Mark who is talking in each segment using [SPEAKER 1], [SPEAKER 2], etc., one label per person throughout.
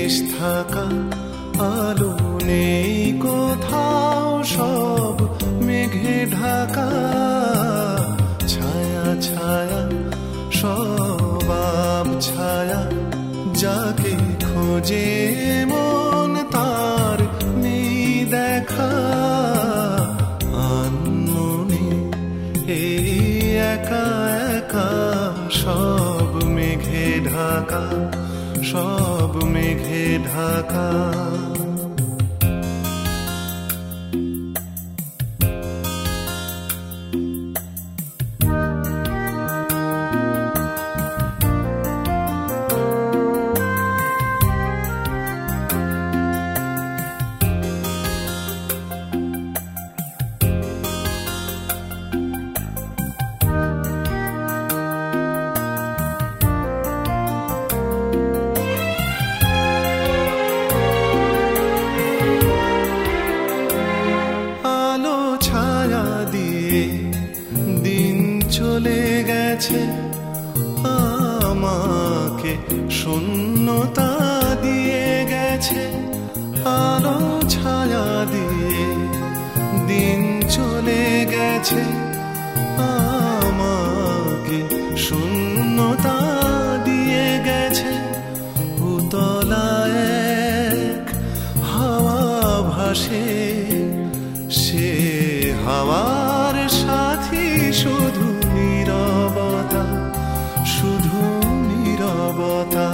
[SPEAKER 1] দেশ থাকা আলো নেই কোথাও, সব মেঘে ঢাকা। ছায়া ছায়া সব আব ছায়া, যাকে খোঁজে মন তার নেই দেখা। আনমনে এই একা একা, সব মেঘে ঢাকা, সব মেঘে ঢাকা। দিন চলে গেছে, আমাকে শূন্যতা দিয়ে গেছে। আলো ছায়া দিয়ে দিন চলে গেছে, আমাকে শূন্যতা দিয়ে গেছে। উতলা এক হাওয়া ভাসে, সে হাওয়ার সাথী শুধু নীরবতা, শুধু নীরবতা।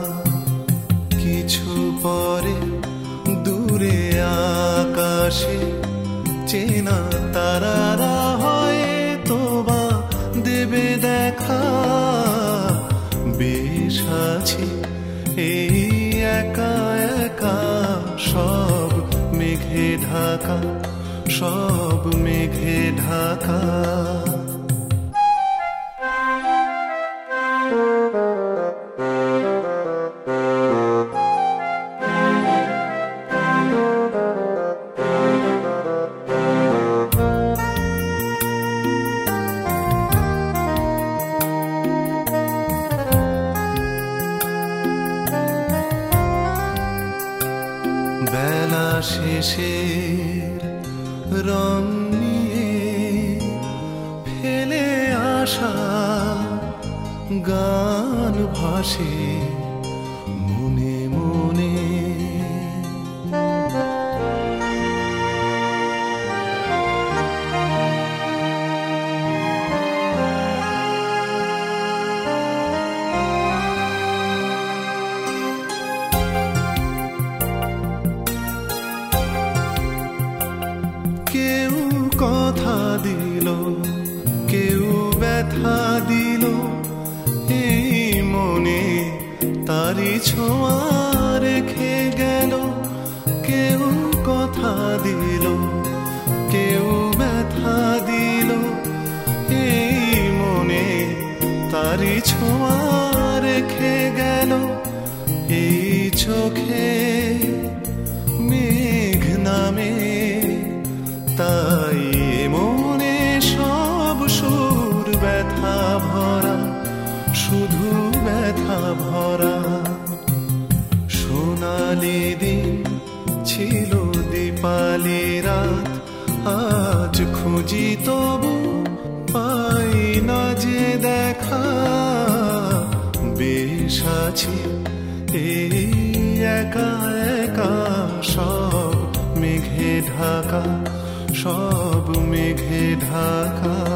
[SPEAKER 1] কিছু পরে দূরে আকাশে চেনা তারারা হয়তো বা দেবে দেখা। বেশ আছি এই একা একা, সব মেঘে ঢাকা, সব মেঘে ঢাকা। বেলা শেষের রং নিয়ে ফেলে আসা গান ভাসে মনে মনে। কেউ কথা দিল, কেউ ব্যথা দিল, এই মনে তারি ছোঁয়া রেখে গেল। কেউ কথা দিল, কেউ ব্যথা দিল, এই মনে তারি ছোঁয়া রেখে গেল। এই চোখে মেঘ নামে, তাই মনে সব সুর ব্যথা ভরা, শুধু ব্যথা ভরা। সোনালি দিন ছিল দীপালি রাত, আজ খুঁজি তবু পাই না যে দেখা। বেশ আছি এই একা একা, সব মেঘে ঢাকা, সব মেঘে ঢাকা।